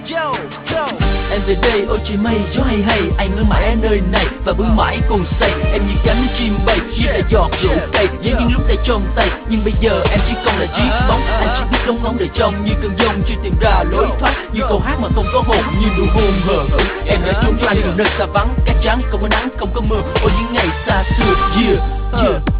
Em về đây ôi trời mây gió hay hay, anh ở mãi ở nơi này và vẫn mãi còn say. Em như cánh chim bay như là giọt rượu cay, với những lúc đã trong tay nhưng bây giờ em chỉ còn là chiếc bóng. Anh chỉ biết lóng ngóng đời trong như cơn giông chưa tìm ra lối thoát, như câu hát mà không có hồn, như nụ hôn hờ hững. Em đã trốn cho anh từ nơi xa vắng, cát trắng không có nắng không có mưa, ôi những ngày xa xưa. Yeah.